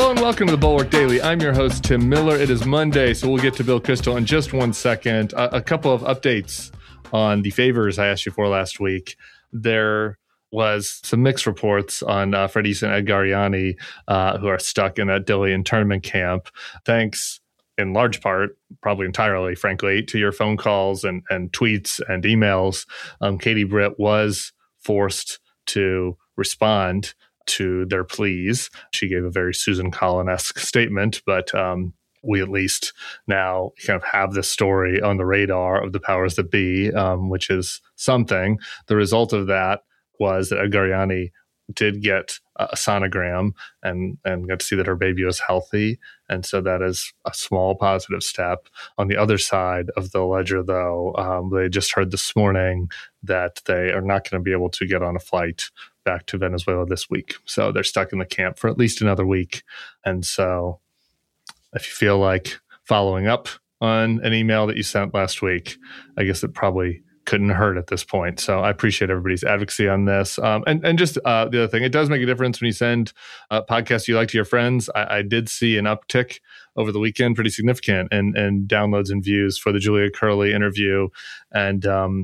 Hello and welcome to the Bulwark Daily. I'm your host, Tim Miller. It is Monday, so we'll get to Bill Kristol in just 1 second. A couple of updates on the favors I asked you for last week. There was some mixed reports on Fred East and Ed Gariani, who are stuck in that Dilley internment camp. Thanks in large part, probably entirely, frankly, to your phone calls and tweets and emails. Katie Britt was forced to respond to their pleas. She gave a very Susan Collin-esque statement, but we at least now kind of have this story on the radar of the powers that be, which is something. The result of that was that Ed Gariani did get a sonogram and got to see that her baby was healthy. And so that is a small positive step. On the other side of the ledger, though, they just heard this morning that they are not going to be able to get on a flight back to Venezuela this week. So they're stuck in the camp for at least another week. And so if you feel like following up on an email that you sent last week, I guess it probably couldn't hurt at this point. So I appreciate everybody's advocacy on this. And just the other thing, it does make a difference when you send podcasts you like to your friends. I did see an uptick over the weekend, pretty significant, in downloads and views for the Julia Curley interview. And,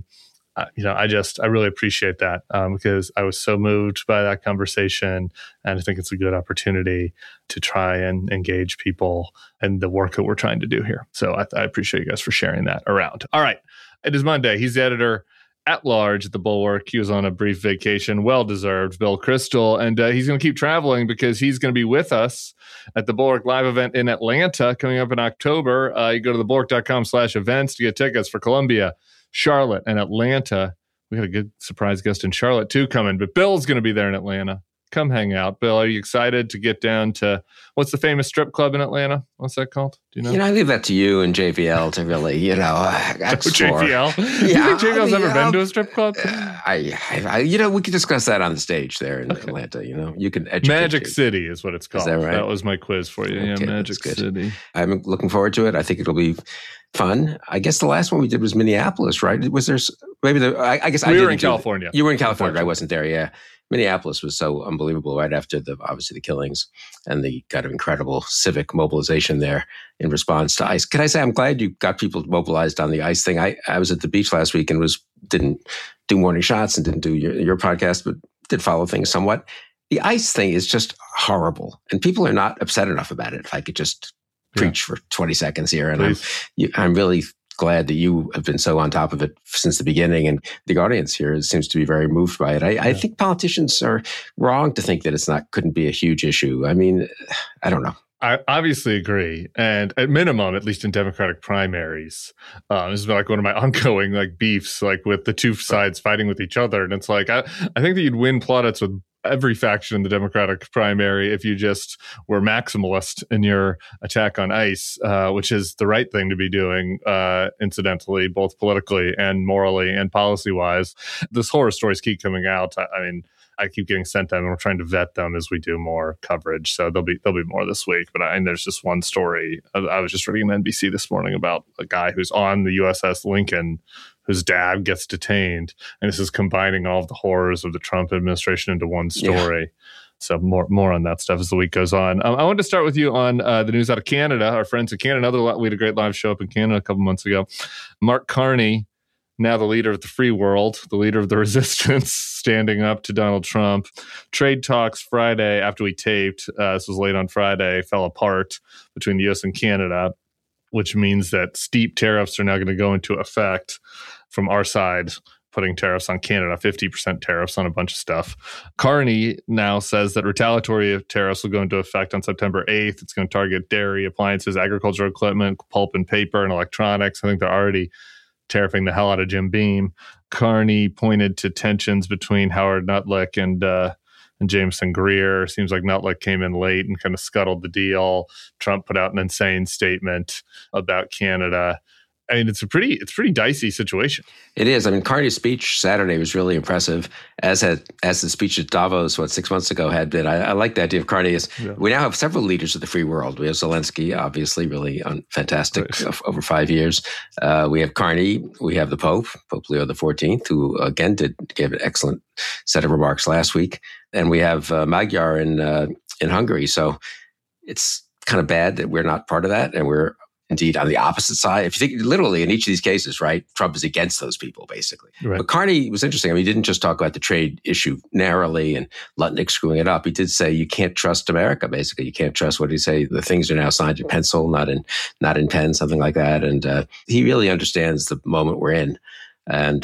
I really appreciate that because I was so moved by that conversation. And I think it's a good opportunity to try and engage people in the work that we're trying to do here. So I appreciate you guys for sharing that around. All right. It is Monday. He's the editor at large at the Bulwark. He was on a brief vacation, well-deserved, Bill Kristol, and he's going to keep traveling because he's going to be with us at the Bulwark Live event in Atlanta coming up in October. You go to thebulwark.com/events to get tickets for Columbia, Charlotte, and Atlanta. We got a good surprise guest in Charlotte, too, coming, but Bill's going to be there in Atlanta. Come hang out. Bill, are you excited to get down to, what's the famous strip club in Atlanta? What's that called? Do you know? I leave that to you and JVL to really, explore. JVL? Yeah, you think JVL's ever been to a strip club? We could discuss that on the stage there in Atlanta. You can educate Magic City is what it's called. Is that right? That was my quiz for you. Okay, yeah, Magic City. I'm looking forward to it. I think it'll be fun. I guess the last one we did was Minneapolis, right? Was there maybe I guess we were in California. You were in California. I wasn't there. Yeah. Minneapolis was so unbelievable right after obviously the killings and the kind of incredible civic mobilization there in response to ICE. Can I say I'm glad you got people mobilized on the ICE thing? I was at the beach last week and didn't do morning shots and didn't do your podcast, but did follow things somewhat. The ICE thing is just horrible, and people are not upset enough about it. If I could just preach for 20 seconds here, and I'm really glad that you have been so on top of it since the beginning, and the audience here seems to be very moved by it. I think politicians are wrong to think that couldn't be a huge issue. I mean, I don't know. I obviously agree. And at minimum, at least in Democratic primaries, this is like one of my ongoing beefs, with the two sides fighting with each other. And it's I think that you'd win plaudits with every faction in the Democratic primary if you just were maximalist in your attack on ICE, which is the right thing to be doing, incidentally, both politically and morally and policy-wise. This horror stories keep coming out. I keep getting sent them, and we're trying to vet them as we do more coverage. So there'll be more this week. But there's just one story. I was just reading on NBC this morning about a guy who's on the USS Lincoln, whose dad gets detained, and this is combining all of the horrors of the Trump administration into one story. Yeah. So more on that stuff as the week goes on. I wanted to start with you on the news out of Canada. Our friends in Canada, we had a great live show up in Canada a couple months ago. Mark Carney, now the leader of the free world, the leader of the resistance, standing up to Donald Trump. Trade talks Friday after we taped, this was late on Friday, fell apart between the U.S. and Canada, which means that steep tariffs are now going to go into effect from our side, putting tariffs on Canada, 50% tariffs on a bunch of stuff. Carney now says that retaliatory tariffs will go into effect on September 8th. It's going to target dairy, appliances, agricultural equipment, pulp and paper, and electronics. I think they're already tariffing the hell out of Jim Beam. Carney pointed to tensions between Howard Nuttlick and Jameson Greer. Seems like Nuttlick came in late and kind of scuttled the deal. Trump put out an insane statement about Canada. It's a pretty dicey situation. It is. Carney's speech Saturday was really impressive, as the speech at Davos, 6 months ago had been. I like the idea of Carney. We now have several leaders of the free world. We have Zelensky, obviously, really fantastic over 5 years. We have Carney. We have the Pope Leo XIV, who again gave an excellent set of remarks last week, and we have Magyar in Hungary. So it's kind of bad that we're not part of that, and we're indeed on the opposite side. If you think literally in each of these cases, right, Trump is against those people, basically. Right. But Carney was interesting. I mean, he didn't just talk about the trade issue narrowly and Lutnick screwing it up. He did say you can't trust America, basically. You can't trust, what did he say? The things are now signed in pencil, not in pen, something like that. And he really understands the moment we're in. And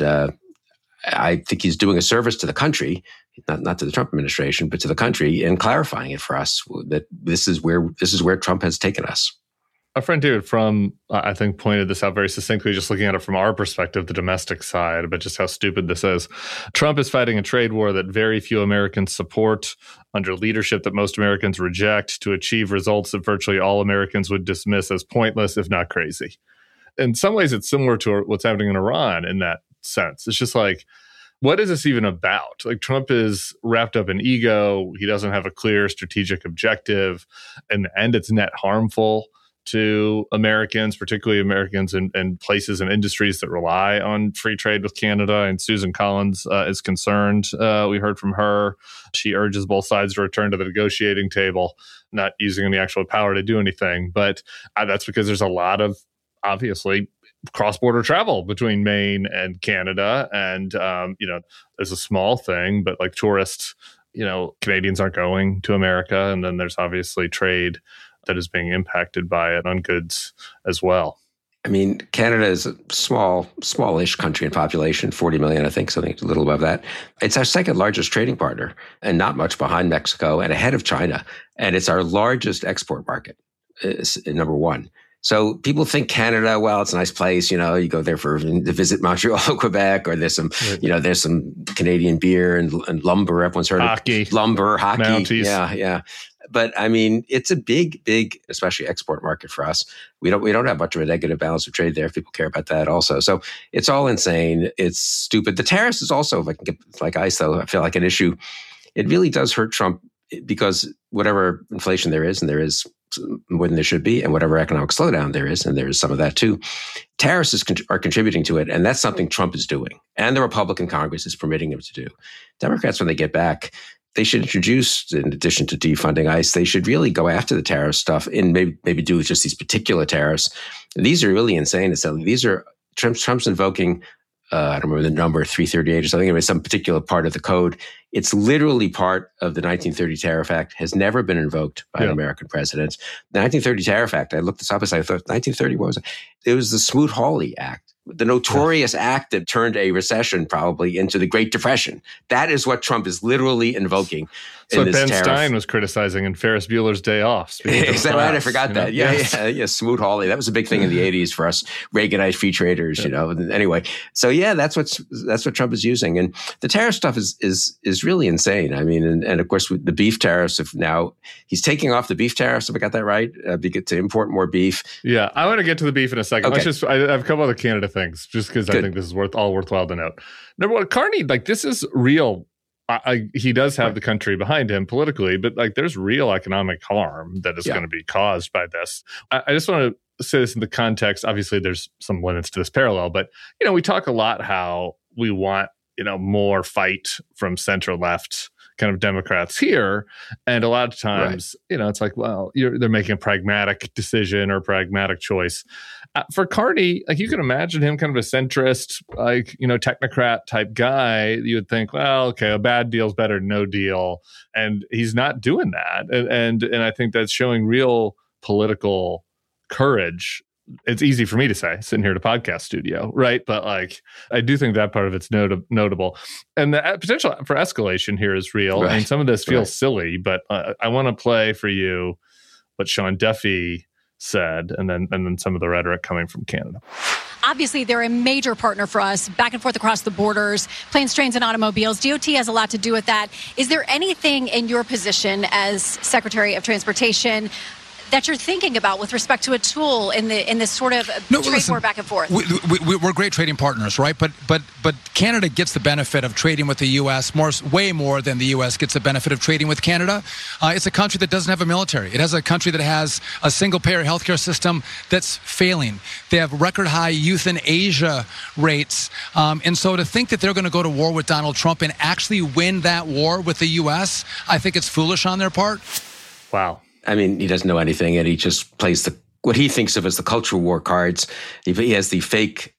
I think he's doing a service to the country, not to the Trump administration, but to the country, in clarifying it for us that this is where Trump has taken us. A friend, David Frum, I think, pointed this out very succinctly, just looking at it from our perspective, the domestic side, but just how stupid this is. Trump is fighting a trade war that very few Americans support under leadership that most Americans reject to achieve results that virtually all Americans would dismiss as pointless, if not crazy. In some ways, it's similar to what's happening in Iran in that sense. It's just like, what is this even about? Like, Trump is wrapped up in ego. He doesn't have a clear strategic objective, and it's net harmful to Americans, particularly Americans in places and industries that rely on free trade with Canada. And Susan Collins is concerned. We heard from her. She urges both sides to return to the negotiating table, not using any actual power to do anything. But that's because there's a lot of, obviously, cross-border travel between Maine and Canada. And, there's a small thing, but like tourists, Canadians aren't going to America. And then there's obviously trade that is being impacted by it on goods as well. I mean, Canada is a smallish country in population, 40 million, I think, something a little above that. It's our second largest trading partner, and not much behind Mexico and ahead of China. And it's our largest export market, number one. So people think Canada, well, it's a nice place. You go there to visit Montreal, Quebec, or there's some, there's some Canadian beer and lumber. Everyone's heard of lumber, hockey. Mounties. Yeah. But I mean, it's a big, especially export market for us. We don't have much of a negative balance of trade there if people care about that also. So it's all insane. It's stupid. The tariffs is also, like ICE, though, I feel like an issue. It really does hurt Trump because whatever inflation there is, and there is more than there should be, and whatever economic slowdown there is, and there is some of that too, tariffs are contributing to it. And that's something Trump is doing. And the Republican Congress is permitting him to do. Democrats, when they get back, they should introduce, in addition to defunding ICE, they should really go after the tariff stuff and maybe do just these particular tariffs. These are really insane. These are Trump's invoking, I don't remember the number, 338 or something. It was some particular part of the code. It's literally part of the 1930 Tariff Act, has never been invoked by an American president. The 1930 Tariff Act, I looked this up and I thought, 1930, what was it? It was the Smoot-Hawley Act, the notorious act that turned a recession probably into the Great Depression. That is what Trump is literally invoking. So Ben Stein was criticizing in Ferris Bueller's Day Off. Is that right? I forgot that. Yeah. Smoot-Hawley. That was a big thing in the 80s for us Reaganite free traders, Anyway, so that's what Trump is using. And the tariff stuff is really insane. I mean, and of course, with the beef tariffs, if now he's taking off the beef tariffs, if I got that right, to import more beef. Yeah, I want to get to the beef in a second. Okay. I have a couple other Canada things, just because I think this is worthwhile to note. Number one, Carney, this is real. He does have the country behind him politically, but there's real economic harm that is going to be caused by this. I just want to say this in the context. Obviously, there's some limits to this parallel, but we talk a lot how we want more fight from center left kind of Democrats here, and a lot of times it's like, well, they're making a pragmatic decision or pragmatic choice. For Carney, you can imagine him kind of a centrist, technocrat type guy. You would think, well, okay, a bad deal's better than no deal, and he's not doing that. And I think that's showing real political courage. It's easy for me to say sitting here at a podcast studio, right? But I do think that part of it's notable, and the potential for escalation here is real. Right. And some of this feels silly, but I want to play for you what Sean Duffy said, and then some of the rhetoric coming from Canada. Obviously, they're a major partner for us, back and forth across the borders, planes, trains, and automobiles. DOT has a lot to do with that. Is there anything in your position as Secretary of Transportation that you're thinking about with respect to a tool in this sort of trade war back and forth? We're great trading partners, right? But Canada gets the benefit of trading with the U.S. way more than the U.S. gets the benefit of trading with Canada. It's a country that doesn't have a military. It has a country that has a single-payer healthcare system that's failing. They have record-high euthanasia rates. And so to think that they're going to go to war with Donald Trump and actually win that war with the U.S., I think it's foolish on their part. Wow. I mean, he doesn't know anything, and he just plays what he thinks of as the cultural war cards. He has the fake,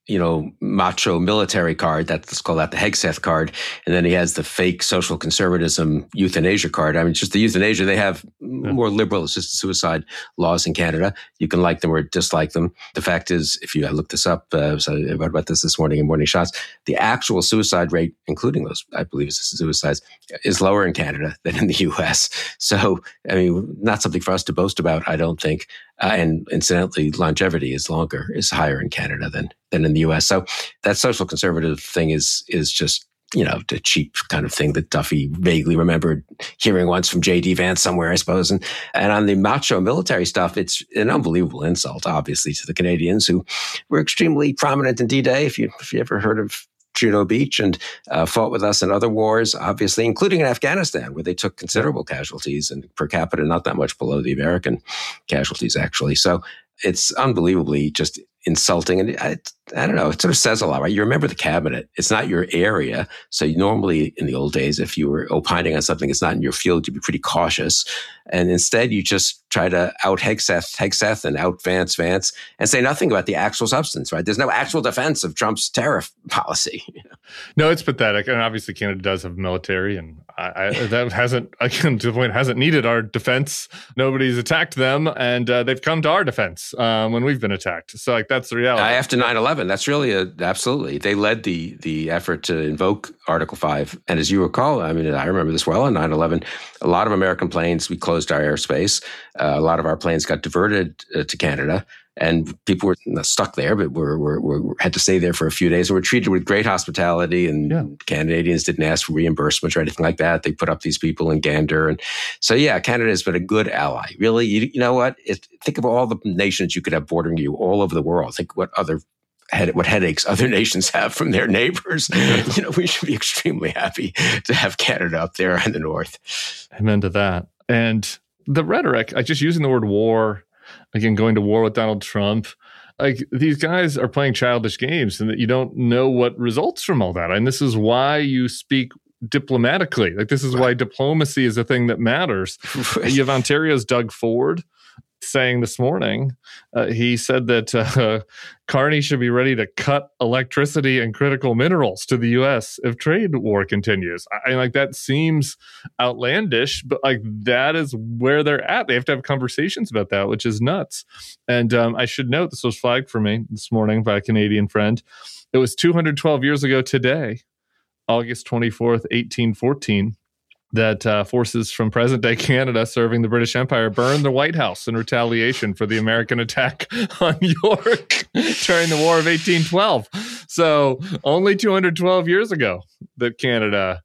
macho military card. Let's call that the Hegseth card. And then he has the fake social conservatism euthanasia card. I mean, just the euthanasia, they have more liberal assisted suicide laws in Canada. You can like them or dislike them. The fact is, if you look this up, so I wrote about this morning in Morning Shots, the actual suicide rate, including those, I believe, assisted suicides, is lower in Canada than in the U.S. So, I mean, not something for us to boast about, I don't think. And incidentally, longevity is higher in Canada than in the U.S. So that social conservative thing is just, the cheap kind of thing that Duffy vaguely remembered hearing once from J.D. Vance somewhere, I suppose. And on the macho military stuff, it's an unbelievable insult, obviously, to the Canadians who were extremely prominent in D-Day. If you ever heard of Juno Beach, and fought with us in other wars, obviously, including in Afghanistan, where they took considerable casualties and per capita not that much below the American casualties, actually. So it's unbelievably just insulting. And I don't know, it sort of says a lot, right? You remember the cabinet. It's not your area. So normally in the old days, if you were opining on something that's not in your field, you'd be pretty cautious. And instead, you just try to out Hegseth and out Vance and say nothing about the actual substance, right? There's no actual defense of Trump's tariff policy. No, it's pathetic. And obviously Canada does have military, and that hasn't, again, to the point, hasn't needed our defense. Nobody's attacked them, and they've come to our defense when we've been attacked. So that's the reality. After 9/11, that's really absolutely. They led the effort to invoke Article 5. And as you recall, I mean, I remember this well on 9/11, a lot of American planes, we closed our airspace. A lot of our planes got diverted to Canada, and people were not stuck there, but had to stay there for a few days. And were treated with great hospitality, and Canadians didn't ask for reimbursement or anything like that. They put up these people in Gander. And so, Canada has been a good ally. Really, you know what? Think of all the nations you could have bordering you all over the world. Think what headaches other nations have from their neighbors. We should be extremely happy to have Canada up there in the north. Amen to that. And the rhetoric, just using the word war, again, going to war with Donald Trump, these guys are playing childish games, and that you don't know what results from all that. And this is why you speak diplomatically. This is why diplomacy is a thing that matters. Right. You have Ontario's Doug Ford saying this morning, he said that Carney should be ready to cut electricity and critical minerals to the U.S. if trade war continues. That seems outlandish, but that is where they're at. They have to have conversations about that, which is nuts. And I should note, this was flagged for me this morning by a Canadian friend. It was 212 years ago today, August 24th, 1814, that forces from present-day Canada serving the British Empire burned the White House in retaliation for the American attack on York during the War of 1812. So only 212 years ago that Canada,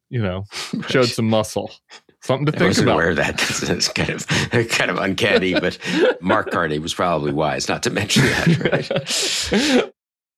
showed some muscle. Something to think about. I wasn't aware of that. It's kind of uncanny, but Mark Carney was probably wise not to mention that, right?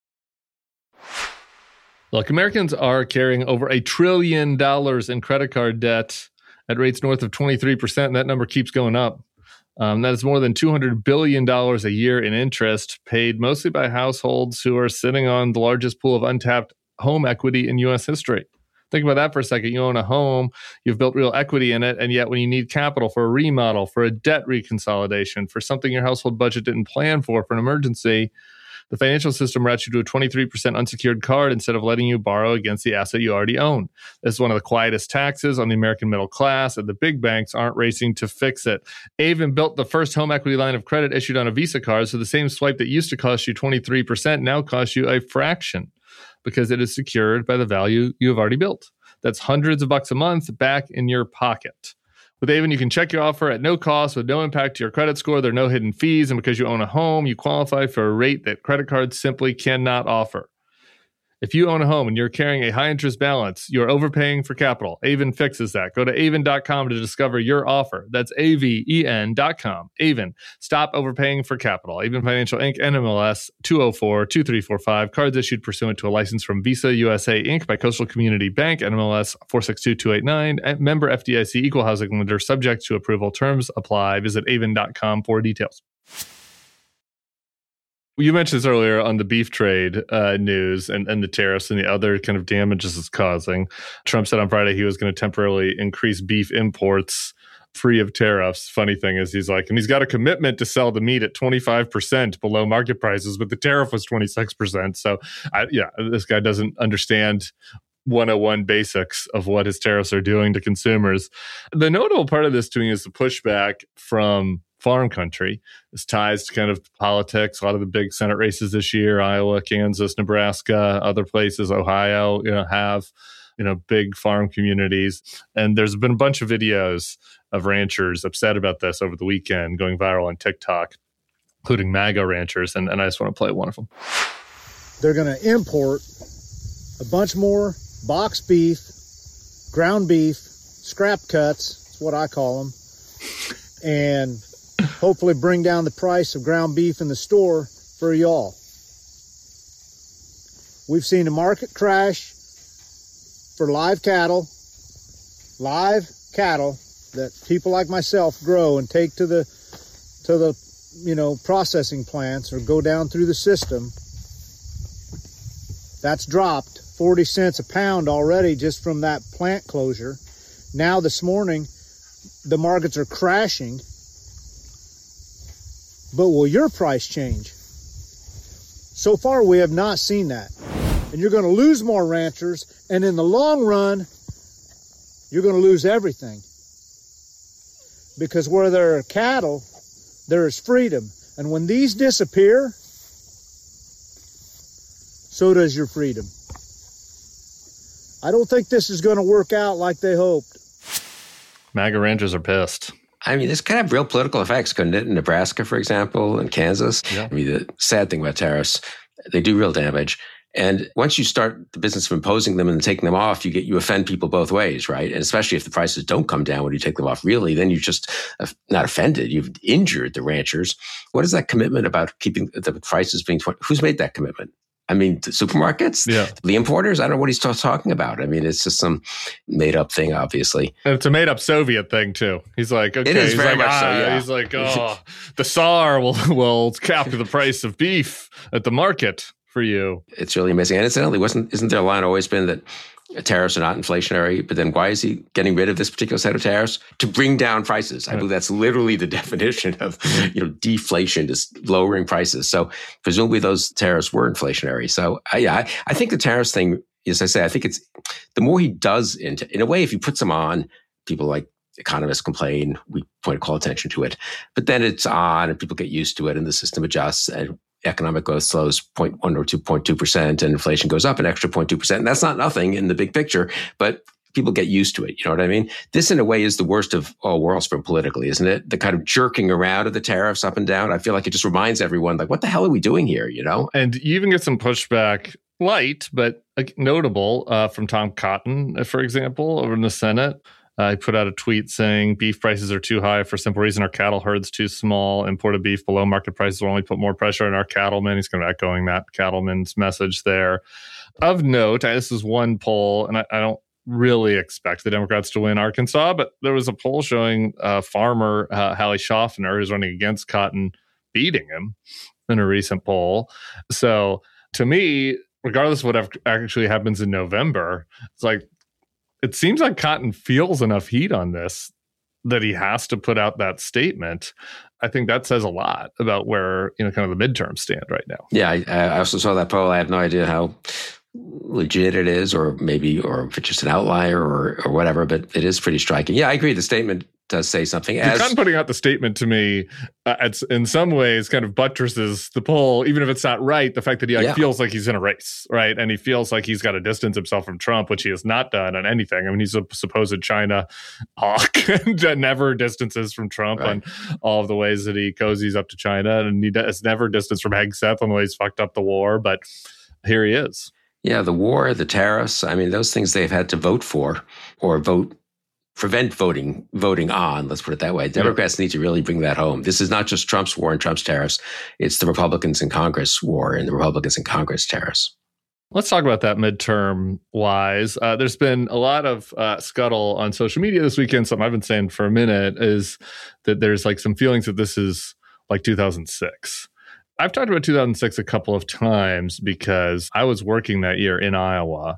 Look, Americans are carrying over $1 trillion in credit card debt at rates north of 23%, and that number keeps going up. That is more than $200 billion a year in interest, paid mostly by households who are sitting on the largest pool of untapped home equity in U.S. history. Think about that for a second. You own a home, you've built real equity in it, and yet when you need capital for a remodel, for a debt reconsolidation, for something your household budget didn't plan for an emergency, the financial system routes you to a 23% unsecured card instead of letting you borrow against the asset you already own. This is one of the quietest taxes on the American middle class, and the big banks aren't racing to fix it. Avon built the first home equity line of credit issued on a Visa card, so the same swipe that used to cost you 23% now costs you a fraction because it is secured by the value you have already built. That's hundreds of bucks a month back in your pocket. With Avon, you can check your offer at no cost with no impact to your credit score. There are no hidden fees, and because you own a home, you qualify for a rate that credit cards simply cannot offer. If you own a home and you're carrying a high-interest balance, you're overpaying for capital. Avon fixes that. Go to avon.com to discover your offer. That's AVEN.com. Avon. Stop overpaying for capital. Avon Financial Inc. NMLS 2042345. Cards issued pursuant to a license from Visa USA Inc. by Coastal Community Bank. NMLS 462289. Member FDIC. Equal housing lender. Subject to approval. Terms apply. Visit avon.com for details. You mentioned this earlier on the beef trade news and the tariffs and the other kind of damages it's causing. Trump said on Friday he was going to temporarily increase beef imports free of tariffs. Funny thing is, he's got a commitment to sell the meat at 25% below market prices, but the tariff was 26%. So, this guy doesn't understand 101 basics of what his tariffs are doing to consumers. The notable part of this to me is the pushback from farm country. This ties to kind of politics. A lot of the big Senate races this year, Iowa, Kansas, Nebraska, other places, Ohio, have big farm communities. And there's been a bunch of videos of ranchers upset about this over the weekend going viral on TikTok, including MAGA ranchers. And I just want to play one of them. They're going to import a bunch more box beef, ground beef, scrap cuts, that's what I call them, and hopefully bring down the price of ground beef in the store for y'all. We've seen a market crash for live cattle that people like myself grow and take to the processing plants or go down through the system. That's dropped 40 cents a pound already just from that plant closure. Now this morning, the markets are crashing. But will your price change? So far, we have not seen that. And you're going to lose more ranchers, and in the long run, you're going to lose everything. Because where there are cattle, there is freedom. And when these disappear, so does your freedom. I don't think this is going to work out like they hoped. MAGA ranchers are pissed. I mean, this could have real political effects, couldn't it? In Nebraska, for example, and Kansas. Yeah. I mean, the sad thing about tariffs, they do real damage. And once you start the business of imposing them and taking them off, you offend people both ways, right? And especially if the prices don't come down when you take them off, really, then you're just not offended. You've injured the ranchers. What is that commitment about keeping the prices being 20? Who's made that commitment? I mean, the supermarkets, the importers, I don't know what he's talking about. I mean, it's just some made up thing, obviously. And it's a made up Soviet thing, too. He's like, okay. It is very much so, yeah. He's like, the Tsar will cap the price of beef at the market for you. It's really amazing. And incidentally, isn't their line always been that tariffs are not inflationary, but then why is he getting rid of this particular set of tariffs? To bring down prices. I believe that's literally the definition of, deflation, just lowering prices. So presumably those tariffs were inflationary. So I think the tariffs thing, as I say, I think it's the more he does in a way, if he puts them on, people like economists complain, we call attention to it, but then it's on and people get used to it and the system adjusts and economic growth slows 0.1 or 2.2% and inflation goes up an extra 0.2%. And that's not nothing in the big picture, but people get used to it. You know what I mean? This, in a way, is the worst of all worlds for politically, isn't it? The kind of jerking around of the tariffs up and down. I feel like it just reminds everyone, like, what the hell are we doing here, And you even get some pushback, light, but notable, from Tom Cotton, for example, over in the Senate. He put out a tweet saying beef prices are too high for a simple reason. Our cattle herd's too small. Imported beef below market prices will only put more pressure on our cattlemen. He's kind of echoing that cattleman's message there. Of note, this is one poll, and I don't really expect the Democrats to win Arkansas, but there was a poll showing farmer Hallie Schaffner, who's running against Cotton, beating him in a recent poll. So to me, regardless of what actually happens in November, it's like, it seems like Cotton feels enough heat on this that he has to put out that statement. I think that says a lot about where, kind of the midterms stand right now. Yeah, I also saw that poll. I have no idea how legit it is, or if it's just an outlier or whatever, but it is pretty striking. Yeah, I agree. The statement does say something. Cotton putting out the statement to me, it's in some ways kind of buttresses the poll, even if it's not right. The fact that he feels like he's in a race, right? And he feels like he's got to distance himself from Trump, which he has not done on anything. I mean, he's a supposed China hawk and never distances from Trump on all of the ways that he cozies up to China. And he has never distanced from Hegseth on the way he's fucked up the war. But here he is. Yeah, the war, the tariffs, I mean, those things they've had to vote for or prevent voting on, let's put it that way. Democrats need to really bring that home. This is not just Trump's war and Trump's tariffs. It's the Republicans in Congress war and the Republicans in Congress tariffs. Let's talk about that midterm-wise. There's been a lot of scuttle on social media this weekend. Something I've been saying for a minute is that there's like some feelings that this is like 2006. I've talked about 2006 a couple of times because I was working that year in Iowa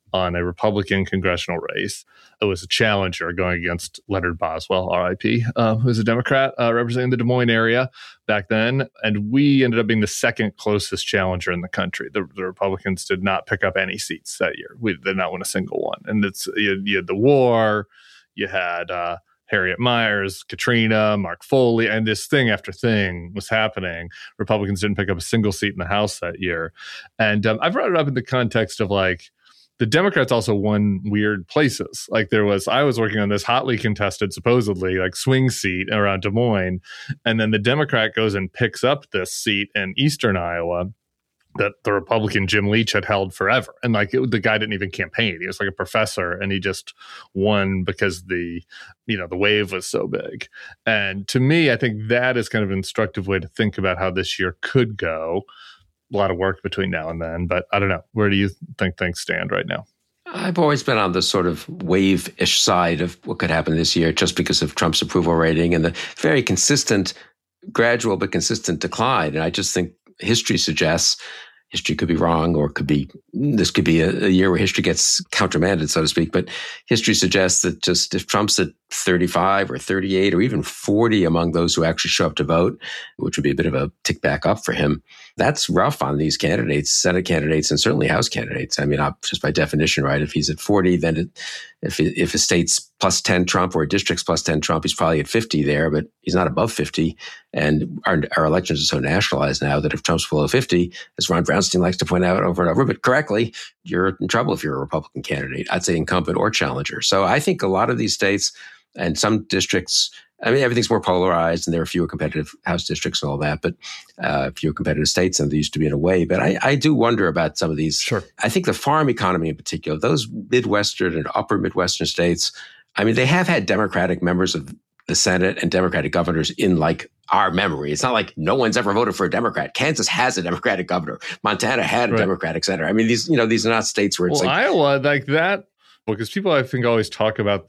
on a Republican congressional race. It was a challenger going against Leonard Boswell, RIP, who was a Democrat representing the Des Moines area back then. And we ended up being the second closest challenger in the country. The Republicans did not pick up any seats that year. We did not win a single one. And you had the war, you had Harriet Miers, Katrina, Mark Foley, and this thing after thing was happening. Republicans didn't pick up a single seat in the House that year. And I brought it up in the context of like, the Democrats also won weird places. Like I was working on this hotly contested, supposedly like swing seat around Des Moines. And then the Democrat goes and picks up this seat in Eastern Iowa that the Republican Jim Leach had held forever. And like the guy didn't even campaign. He was like a professor and he just won because the wave was so big. And to me, I think that is kind of an instructive way to think about how this year could go. A lot of work between now and then, but I don't know. Where do you think things stand right now? I've always been on the sort of wave-ish side of what could happen this year just because of Trump's approval rating and the very consistent, gradual but consistent decline. And I just think history suggests, history could be wrong or this could be a year where history gets countermanded, so to speak. But history suggests that just if Trump's at 35 or 38 or even 40 among those who actually show up to vote, which would be a bit of a tick back up for him, that's rough on these candidates, Senate candidates, and certainly House candidates. I mean, just by definition, right? If he's at 40, then if a state's plus 10 Trump or a district's plus 10 Trump, he's probably at 50 there, but he's not above 50. And our elections are so nationalized now that if Trump's below 50, as Ron Brownstein likes to point out over and over, but correctly, you're in trouble if you're a Republican candidate. I'd say incumbent or challenger. So I think a lot of these states and some districts, I mean, everything's more polarized and there are fewer competitive House districts and all that, but fewer competitive states than there used to be in a way. But I do wonder about some of these. Sure. I think the farm economy in particular, those Midwestern and upper Midwestern states, I mean, they have had Democratic members of the Senate and Democratic governors in like our memory. It's not like no one's ever voted for a Democrat. Kansas has a Democratic governor. Montana had a Democratic senator. I mean, these are not states where it's Iowa, like that, because people I think always talk about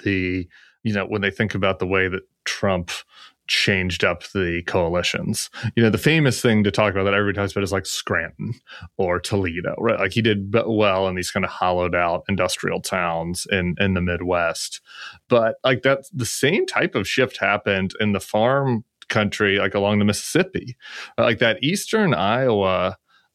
when they think about the way that Trump changed up the coalitions. The famous thing to talk about that everybody talks about is like Scranton or Toledo, right? Like he did well in these kind of hollowed out industrial towns in the Midwest. But like that's the same type of shift happened in the farm country, like along the Mississippi. Like that Eastern Iowa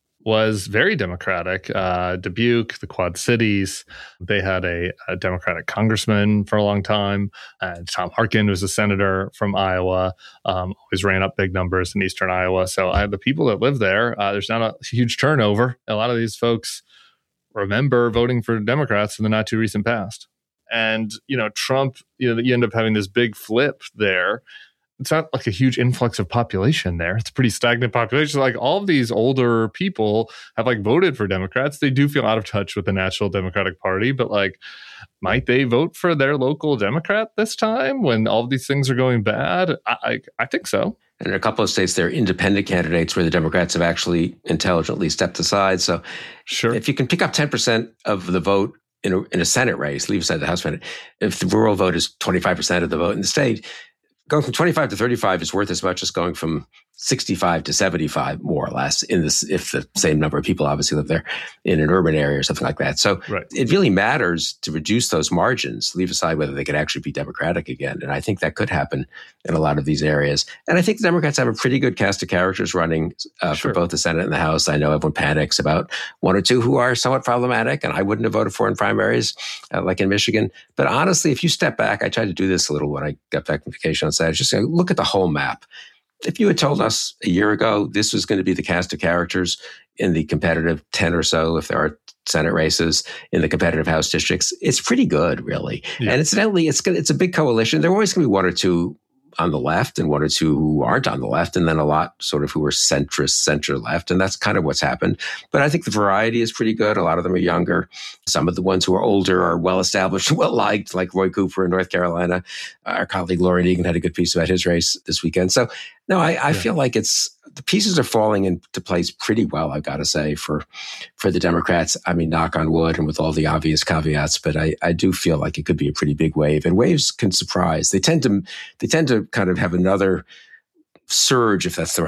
was very Democratic. Dubuque, the Quad Cities, they had a Democratic congressman for a long time. Tom Harkin was a senator from Iowa, always ran up big numbers in Eastern Iowa. So the people that live there, there's not a huge turnover. A lot of these folks remember voting for Democrats in the not too recent past. And, Trump, you end up having this big flip there. It's not like a huge influx of population there. It's a pretty stagnant population. Like all of these older people have like voted for Democrats. They do feel out of touch with the National Democratic Party, but like, might they vote for their local Democrat this time when all of these things are going bad? I think so. And in a couple of states, there are independent candidates where the Democrats have actually intelligently stepped aside. So sure, if you can pick up 10% of the vote in a Senate race, leave aside the House Senate, if the rural vote is 25% of the vote in the state, going from 25 to 35 is worth as much as going from 65 to 75, more or less, if the same number of people obviously live there in an urban area or something like that. So It really matters to reduce those margins, leave aside whether they could actually be Democratic again. And I think that could happen in a lot of these areas. And I think the Democrats have a pretty good cast of characters running for both the Senate and the House. I know everyone panics about one or two who are somewhat problematic, and I wouldn't have voted for in primaries, like in Michigan. But honestly, if you step back, I tried to do this a little when I got back from vacation on Saturday, just look at the whole map. If you had told us a year ago this was going to be the cast of characters in the competitive 10 or so, if there are Senate races in the competitive House districts, it's pretty good, really. Yeah. And incidentally, it's a big coalition. There are always going to be one or two on the left and one or two who aren't on the left, and then a lot sort of who are centrist, center left. And that's kind of what's happened. But I think the variety is pretty good. A lot of them are younger. Some of the ones who are older are well established, well liked, like Roy Cooper in North Carolina. Our colleague Lauren Egan had a good piece about his race this weekend. So no, I feel like the pieces are falling into place pretty well, I've got to say, for the Democrats. I mean, knock on wood and with all the obvious caveats, but I do feel like it could be a pretty big wave. And waves can surprise. They tend to kind of have another surge, if that's the right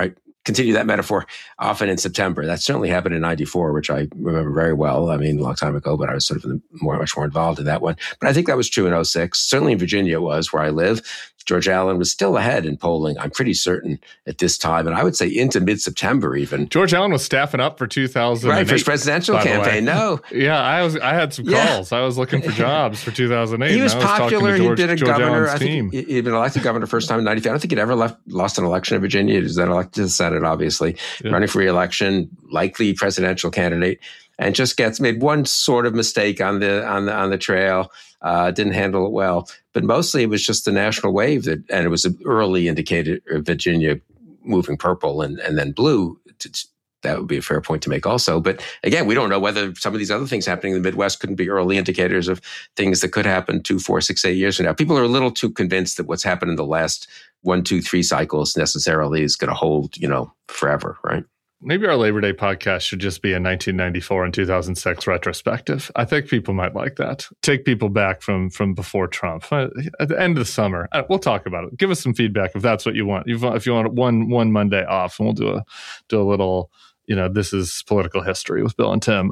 continue that metaphor, often in September. That certainly happened in 94, which I remember very well. I mean, a long time ago, but I was sort of much more involved in that one. But I think that was true in 06. Certainly in Virginia it was, where I live. George Allen was still ahead in polling, I'm pretty certain, at this time. And I would say into mid-September even. George Allen was staffing up for 2008. Right, for his presidential campaign. No. Yeah, I had some calls. I was looking for jobs for 2008. He was popular. He'd been a governor. I think team. he'd been elected governor first time in 95. I don't think he'd ever lost an election in Virginia. He was then elected to the Senate, obviously. Yeah. Running for re-election, likely presidential candidate. And just made one sort of mistake on the trail. Didn't handle it well, but mostly it was just the national wave and it was an early indicator of Virginia moving purple and then blue. That would be a fair point to make also. But again, we don't know whether some of these other things happening in the Midwest couldn't be early indicators of things that could happen 2, 4, 6, 8 years from now. People are a little too convinced that what's happened in the last 1, 2, 3 cycles necessarily is going to hold, forever, right? Maybe our Labor Day podcast should just be a 1994 and 2006 retrospective. I think people might like that. Take people back from before Trump. At the end of the summer, we'll talk about it. Give us some feedback if that's what you want. If you want one Monday off, and we'll do a little, this is political history with Bill and Tim.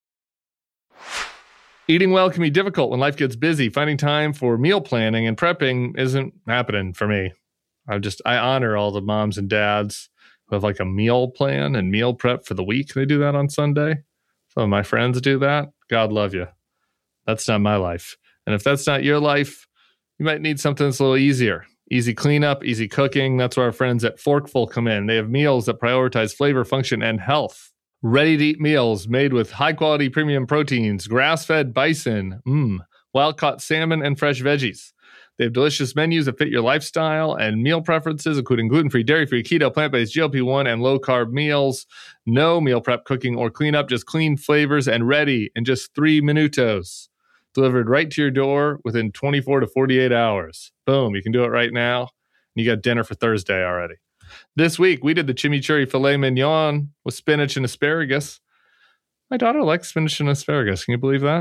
Eating well can be difficult when life gets busy. Finding time for meal planning and prepping isn't happening for me. I honor all the moms and dads who have like a meal plan and meal prep for the week. They do that on Sunday. Some of my friends do that. God love you. That's not my life. And if that's not your life, you might need something that's a little easier. Easy cleanup, easy cooking. That's where our friends at Forkful come in. They have meals that prioritize flavor, function, and health. Ready-to-eat meals made with high-quality premium proteins, grass-fed bison, wild-caught salmon, and fresh veggies. They have delicious menus that fit your lifestyle and meal preferences, including gluten-free, dairy-free, keto, plant-based, GLP-1, and low-carb meals. No meal prep, cooking, or cleanup, just clean flavors and ready in just 3 minutos. Delivered right to your door within 24 to 48 hours. Boom, you can do it right now. You got dinner for Thursday already. This week, we did the chimichurri filet mignon with spinach and asparagus. My daughter likes spinach and asparagus. Can you believe that?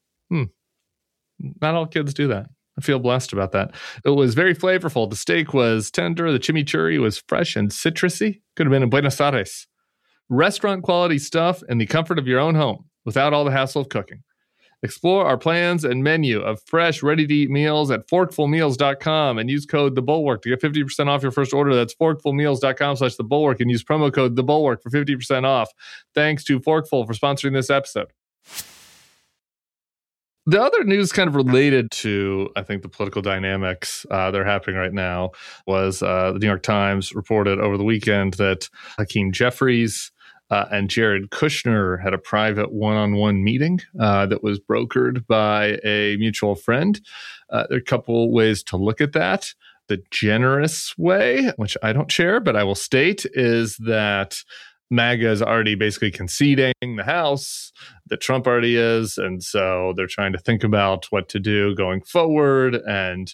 Not all kids do that. I feel blessed about that. It was very flavorful. The steak was tender. The chimichurri was fresh and citrusy. Could have been in Buenos Aires. Restaurant quality stuff in the comfort of your own home without all the hassle of cooking. Explore our plans and menu of fresh, ready-to-eat meals at forkfulmeals.com and use code TheBulwark to get 50% off your first order. That's forkfulmeals.com/TheBulwark and use promo code TheBulwark for 50% off. Thanks to Forkful for sponsoring this episode. The other news kind of related to, I think, the political dynamics that are happening right now was the New York Times reported over the weekend that Hakeem Jeffries and Jared Kushner had a private one-on-one meeting that was brokered by a mutual friend. There are a couple ways to look at that. The generous way, which I don't share, but I will state, is that MAGA is already basically conceding the House, that Trump already is. And so they're trying to think about what to do going forward. And,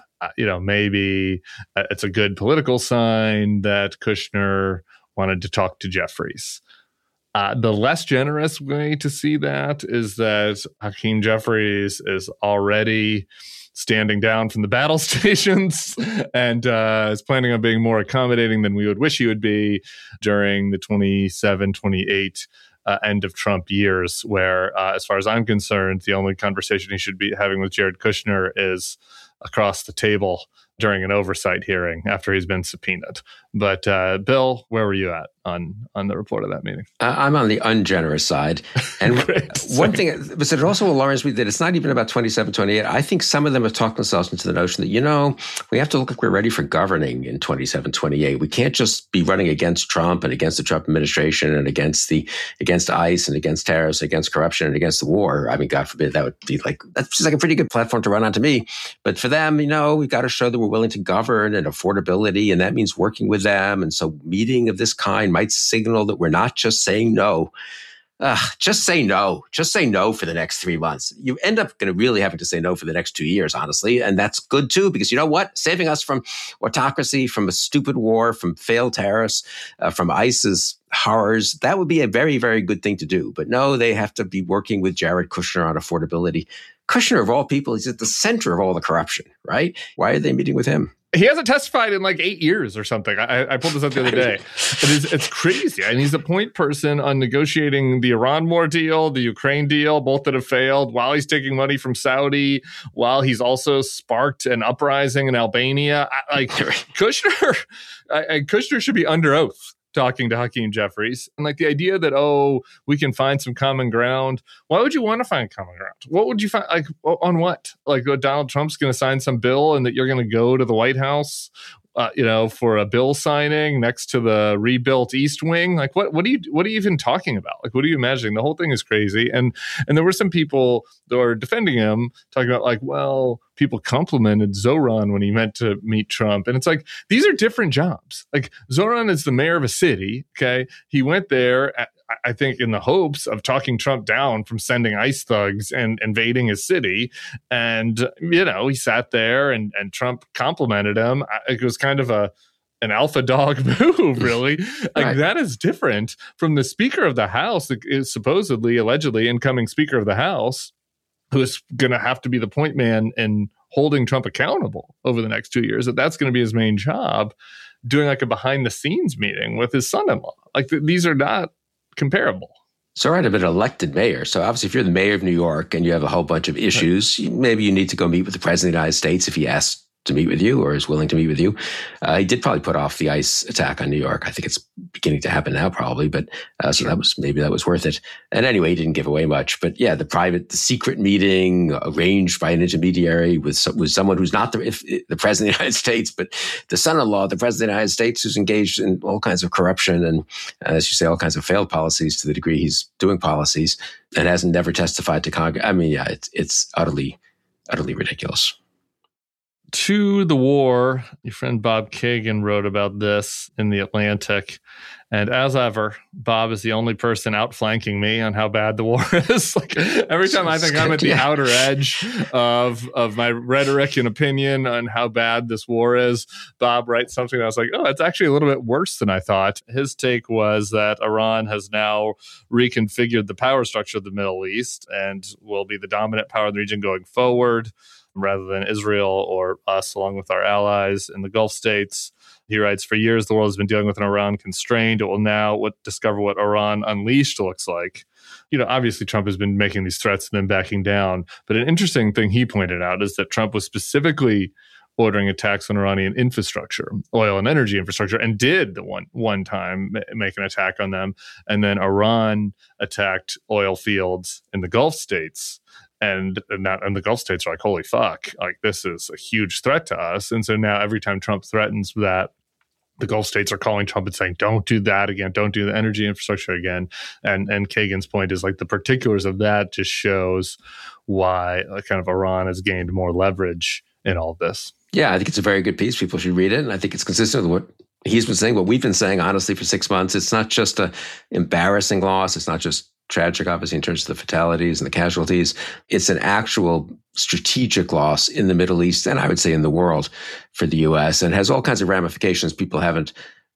maybe it's a good political sign that Kushner wanted to talk to Jeffries. The less generous way to see that is that Hakeem Jeffries is already standing down from the battle stations and is planning on being more accommodating than we would wish he would be during the 27, 28 end of Trump years, where, as far as I'm concerned, the only conversation he should be having with Jared Kushner is across the table during an oversight hearing after he's been subpoenaed. But Bill, where were you at on the report of that meeting? I'm on the ungenerous side. And one thing, but it also alarms me that it's not even about 27, 28. I think some of them have talked themselves into the notion that, we have to look like we're ready for governing in 27, 28. We can't just be running against Trump and against the Trump administration and against ICE and against terrorists, against corruption and against the war. I mean, God forbid, that would be that's just like a pretty good platform to run on to me. But for them, we've got to show that we're willing to govern and affordability, and that means working with them. And so meeting of this kind might signal that we're not just saying no. Just say no. Just say no for the next 3 months. You end up going to really having to say no for the next 2 years, honestly. And that's good too, because you know what? Saving us from autocracy, from a stupid war, from failed terrorists, from ISIS's horrors, that would be a very, very good thing to do. But no, they have to be working with Jared Kushner on affordability. Kushner, of all people, he's at the center of all the corruption, right? Why are they meeting with him? He hasn't testified in like 8 years or something. I pulled this up the other day. It's crazy. And he's a point person on negotiating the Iran war deal, the Ukraine deal, both that have failed, while he's taking money from Saudi, while he's also sparked an uprising in Albania. Kushner should be under oath talking to Hakeem Jeffries. And like the idea that, we can find some common ground. Why would you want to find common ground? What would you find? Like, on what? Like, Donald Trump's going to sign some bill and that you're going to go to the White House, for a bill signing next to the rebuilt East Wing? Like, what are you even talking about? Like, what are you imagining? The whole thing is crazy. And there were some people that were defending him, talking about like, well, people complimented Zoran when he meant to meet Trump. And it's like, these are different jobs. Like, Zoran is the mayor of a city. Okay. He went there, I think, in the hopes of talking Trump down from sending ICE thugs and invading his city. And, he sat there and Trump complimented him. It was kind of an alpha dog move, really. Like, right. That is different from the Speaker of the House, that is supposedly, allegedly, incoming Speaker of the House, who is going to have to be the point man in holding Trump accountable over the next 2 years. That's going to be his main job, doing like a behind the scenes meeting with his son-in-law. Like, these are not comparable. Zoran had been elected mayor. So obviously, if you're the mayor of New York and you have a whole bunch of issues, maybe you need to go meet with the president of the United States if he asks to meet with you or is willing to meet with you. He did probably put off the ICE attack on New York. I think it's beginning to happen now, probably. But so that was worth it. And anyway, he didn't give away much. But yeah, the secret meeting arranged by an intermediary with someone who's not the president of the United States, but the son-in-law of the president of the United States, who's engaged in all kinds of corruption and, as you say, all kinds of failed policies to the degree he's doing policies, and hasn't never testified to Congress. I mean, yeah, it's utterly ridiculous. To the war, your friend Bob Kagan wrote about this in The Atlantic. And as ever, Bob is the only person outflanking me on how bad the war is. Like, every time I think I'm at the outer edge of my rhetoric and opinion on how bad this war is, Bob writes something that I was like, it's actually a little bit worse than I thought. His take was that Iran has now reconfigured the power structure of the Middle East and will be the dominant power in the region going forward, rather than Israel or us, along with our allies in the Gulf states. He writes, for years, the world has been dealing with an Iran constrained. It will now discover what Iran unleashed looks like. Obviously, Trump has been making these threats and then backing down. But an interesting thing he pointed out is that Trump was specifically ordering attacks on Iranian infrastructure, oil and energy infrastructure, and did the one time make an attack on them. And then Iran attacked oil fields in the Gulf states. And the Gulf states are like, holy fuck, like, this is a huge threat to us. And so now every time Trump threatens that, the Gulf states are calling Trump and saying, don't do that again. Don't do the energy infrastructure again. And Kagan's point is like the particulars of that just shows why kind of Iran has gained more leverage in all of this. Yeah, I think it's a very good piece. People should read it. And I think it's consistent with what he's been saying, what we've been saying, honestly, for 6 months. It's not just an embarrassing loss. It's not just tragic, obviously, in terms of the fatalities and the casualties. It's an actual strategic loss in the Middle East, and I would say in the world, for the U.S., and has all kinds of ramifications people haven't,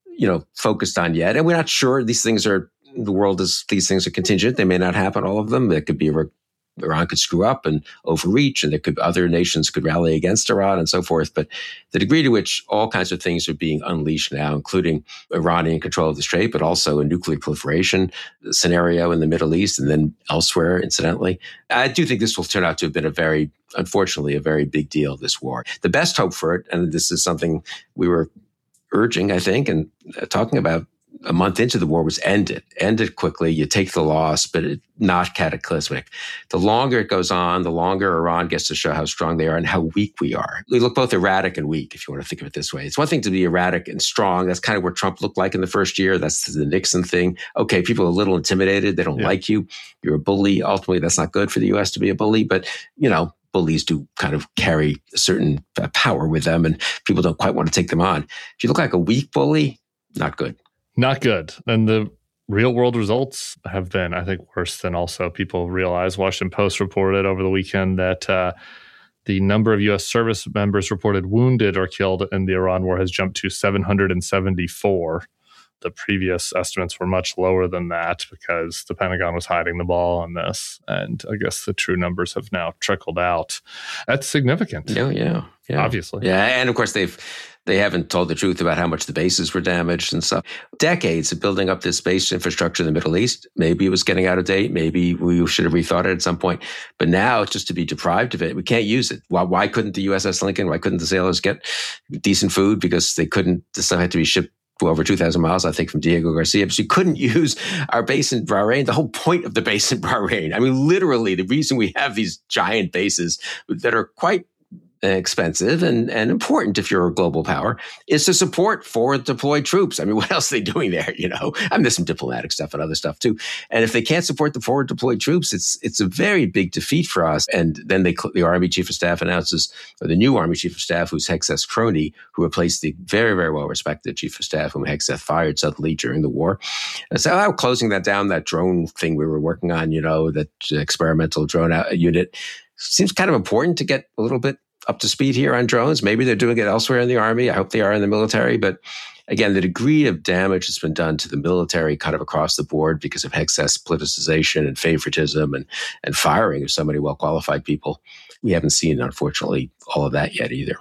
focused on yet. And we're not sure. These things are contingent. They may not happen, all of them. There could be Iran could screw up and overreach, and other nations could rally against Iran and so forth. But the degree to which all kinds of things are being unleashed now, including Iranian control of the Strait, but also a nuclear proliferation scenario in the Middle East and then elsewhere, incidentally, I do think this will turn out to have been unfortunately, a very big deal, this war. The best hope for it, and this is something we were urging, I think, and talking about a month into the war, was end it quickly. You take the loss, but not cataclysmic. The longer it goes on, the longer Iran gets to show how strong they are and how weak we are. We look both erratic and weak, if you want to think of it this way. It's one thing to be erratic and strong. That's kind of where Trump looked like in the first year. That's the Nixon thing. Okay, people are a little intimidated. They don't like you. You're a bully. Ultimately, that's not good for the U.S. to be a bully, but, bullies do kind of carry a certain power with them, and people don't quite want to take them on. If you look like a weak bully, not good. Not good. And the real world results have been, I think, worse than also people realize. Washington Post reported over the weekend that the number of U.S. service members reported wounded or killed in the Iran war has jumped to 774, The previous estimates were much lower than that because the Pentagon was hiding the ball on this. And I guess the true numbers have now trickled out. That's significant. Yeah. Obviously. Yeah. And of course, they haven't told the truth about how much the bases were damaged and stuff. Decades of building up this space infrastructure in the Middle East. Maybe it was getting out of date. Maybe we should have rethought it at some point. But now, just to be deprived of it, we can't use it. Why couldn't the USS Lincoln, why couldn't the sailors get decent food? Because they couldn't, the stuff had to be shipped over 2,000 miles, I think, from Diego Garcia. But you couldn't use our base in Bahrain. The whole point of the base in Bahrain, I mean, literally, the reason we have these giant bases that are quite expensive and important if you're a global power is to support forward deployed troops. I mean, what else are they doing there? I mean, there's some diplomatic stuff and other stuff too. And if they can't support the forward deployed troops, it's a very big defeat for us. And then the Army Chief of Staff announces, or the new Army Chief of Staff, who's Hegseth Crony, who replaced the very, very well-respected Chief of Staff whom Hegseth fired suddenly during the war. And so closing that down, that drone thing we were working on, that experimental drone unit, seems kind of important to get a little bit up to speed here on drones. Maybe they're doing it elsewhere in the Army. I hope they are in the military. But again, the degree of damage that's been done to the military kind of across the board because of Hegseth's politicization and favoritism and firing of so many well-qualified people, we haven't seen, unfortunately, all of that yet either.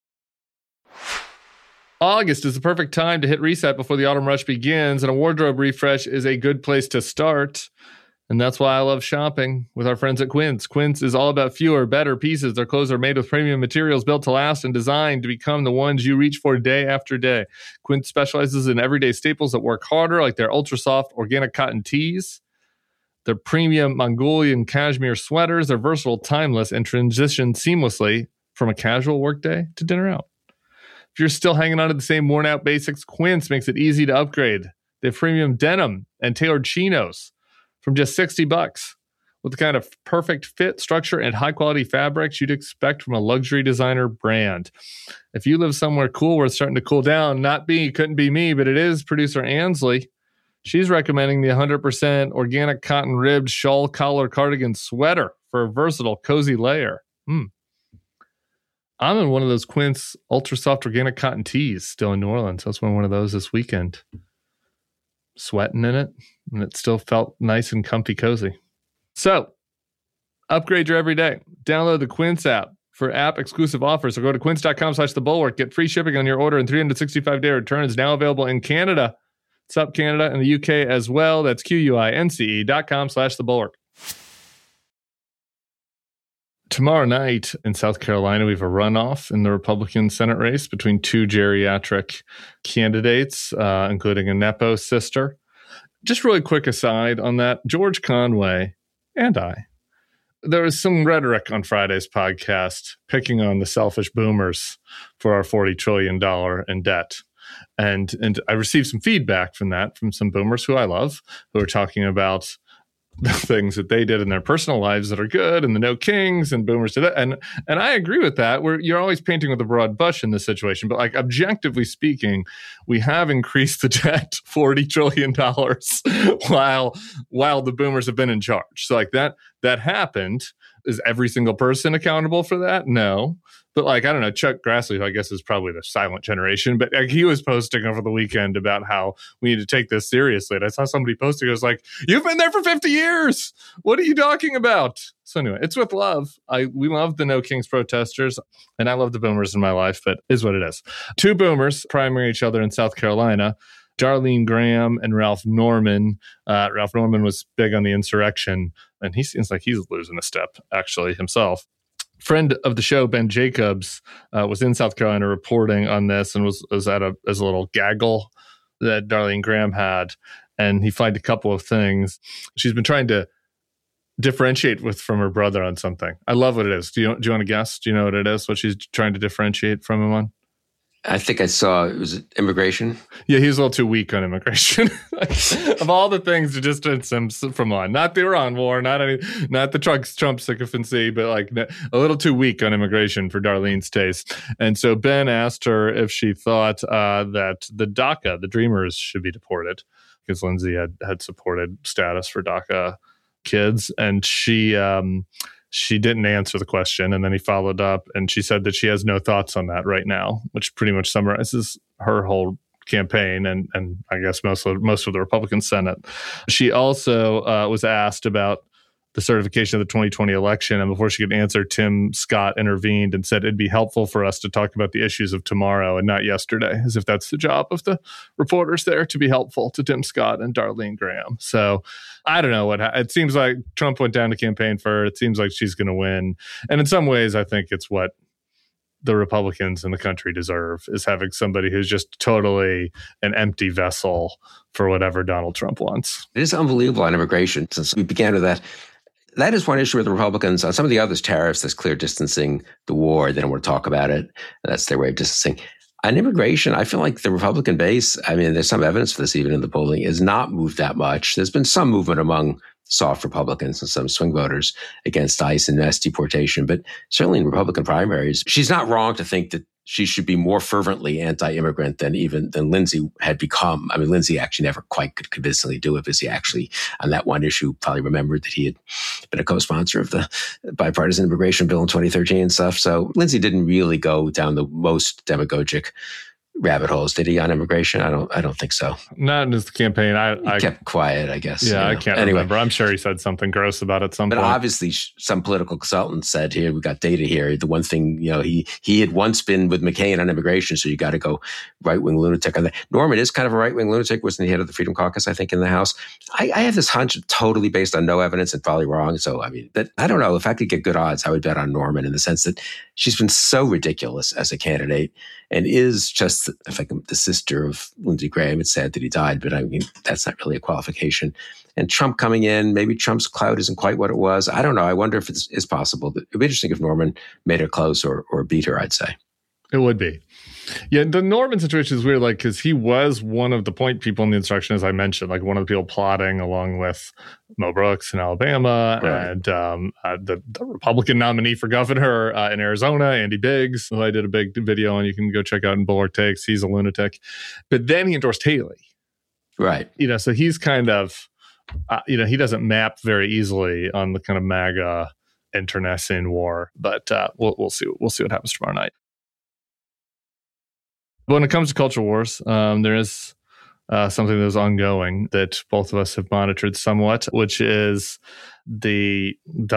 August is the perfect time to hit reset before the autumn rush begins, and a wardrobe refresh is a good place to start. And that's why I love shopping with our friends at Quince. Quince is all about fewer, better pieces. Their clothes are made with premium materials built to last and designed to become the ones you reach for day after day. Quince specializes in everyday staples that work harder, like their ultra-soft organic cotton tees, their premium Mongolian cashmere sweaters. They're versatile, timeless, and transition seamlessly from a casual workday to dinner out. If you're still hanging on to the same worn-out basics, Quince makes it easy to upgrade. They have premium denim and tailored chinos from just $60 with the kind of perfect fit, structure, and high-quality fabrics you'd expect from a luxury designer brand. If you live somewhere cool where it's starting to cool down, couldn't be me, but it is producer Ansley. She's recommending the 100% organic cotton ribbed shawl collar cardigan sweater for a versatile, cozy layer. I'm in one of those Quince ultra soft organic cotton tees still in New Orleans. I was wearing one of those this weekend. Sweating in it, and it still felt nice and comfy cozy. So, upgrade your everyday. Download the Quince app for app-exclusive offers, or go to quince.com/thebulwark. Get free shipping on your order and 365-day returns. Now available in Canada. It's up Canada and the UK as well. That's QUINCE.com/thebulwark. Tomorrow night in South Carolina, we have a runoff in the Republican Senate race between two geriatric candidates, including a Nepo sister. Just really quick aside on that, George Conway and there was some rhetoric on Friday's podcast picking on the selfish boomers for our $40 trillion in debt. And I received some feedback from that from some boomers who I love, who are talking about the things that they did in their personal lives that are good, and the no kings, and boomers did that. And I agree with that. You're always painting with a broad brush in this situation, but like objectively speaking, we have increased the debt $40 trillion while the boomers have been in charge. So like that happened. Is every single person accountable for that? No. But like, I don't know, Chuck Grassley, who I guess is probably the silent generation, but like, he was posting over the weekend about how we need to take this seriously. And I saw somebody posting, it was like, you've been there for 50 years. What are you talking about? So anyway, it's with love. We love the No Kings protesters, and I love the boomers in my life, but it is what it is. Two boomers primary each other in South Carolina. Darlene Graham and Ralph Norman. Ralph Norman was big on the insurrection, and he seems like he's losing a step, actually, himself. Friend of the show, Ben Jacobs, was in South Carolina reporting on this and was at a little gaggle that Darlene Graham had, and he flagged a couple of things. She's been trying to differentiate from her brother on something. I love what it is. Do you want to guess? Do you know what it is? What she's trying to differentiate from him on? I think I saw, it was immigration. Yeah, he's a little too weak on immigration. Of all the things to distance him from on, not the Iran war, not the Trump sycophancy, but like a little too weak on immigration for Darlene's taste. And so Ben asked her if she thought that the DACA, the Dreamers, should be deported, because Lindsay had supported status for DACA kids, and she didn't answer the question, and then he followed up, and she said that she has no thoughts on that right now, which pretty much summarizes her whole campaign and I guess most of the Republican Senate. She also was asked about the certification of the 2020 election. And before she could answer, Tim Scott intervened and said it'd be helpful for us to talk about the issues of tomorrow and not yesterday, as if that's the job of the reporters there, to be helpful to Tim Scott and Darlene Graham. So I don't know it seems like Trump went down to campaign for her. It seems like she's going to win. And in some ways, I think it's what the Republicans in the country deserve, is having somebody who's just totally an empty vessel for whatever Donald Trump wants. It is unbelievable on immigration. Since we began with that, that is one issue with the Republicans. On some of the others, tariffs, there's clear distancing the war. They don't want to talk about it. That's their way of distancing. On immigration, I feel like the Republican base, I mean, there's some evidence for this even in the polling, has not moved that much. There's been some movement among soft Republicans and some swing voters against ICE and mass deportation. But certainly in Republican primaries, she's not wrong to think that she should be more fervently anti-immigrant than Lindsey had become. I mean, Lindsey actually never quite could convincingly do it, because he actually, on that one issue, probably remembered that he had been a co-sponsor of the bipartisan immigration bill in 2013 and stuff. So Lindsey didn't really go down the most demagogic rabbit holes, did he, on immigration? I don't think so. Not in his campaign. He kept quiet, I guess. Yeah, I can't remember. I'm sure he said something gross about it some point. But obviously, some political consultants said, here, we got data here. The one thing, he had once been with McCain on immigration, so you got to go right-wing lunatic on that. Norman is kind of a right-wing lunatic, wasn't he head of the Freedom Caucus, I think, in the House? I have this hunch totally based on no evidence and probably wrong. So, I mean, I don't know. If I could get good odds, I would bet on Norman, in the sense that she's been so ridiculous as a candidate and is just, the sister of Lindsey Graham. It's sad that he died, but I mean, that's not really a qualification. And Trump coming in, maybe Trump's clout isn't quite what it was. I don't know. I wonder if it is possible. It would be interesting if Norman made her close or beat her, I'd say. It would be. Yeah, the Norman situation is weird, because he was one of the point people in the insurrection, as I mentioned, one of the people plotting along with Mo Brooks in Alabama, right, and the Republican nominee for governor in Arizona, Andy Biggs, who I did a big video on. You can go check out in Bulwark Takes. He's a lunatic. But then he endorsed Haley. Right. So he's kind of, he doesn't map very easily on the kind of MAGA internecine war. But we'll see. We'll see what happens tomorrow night. When it comes to culture wars, there is something that's ongoing that both of us have monitored somewhat, which is the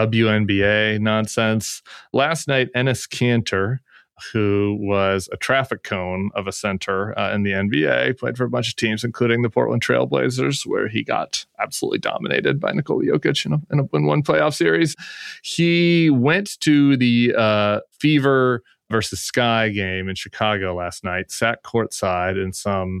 WNBA nonsense. Last night, Enes Kanter, who was a traffic cone of a center in the NBA, played for a bunch of teams, including the Portland Trail Blazers, where he got absolutely dominated by Nikola Jokic in one playoff series. He went to the Fever versus Sky game in Chicago last night, sat courtside in some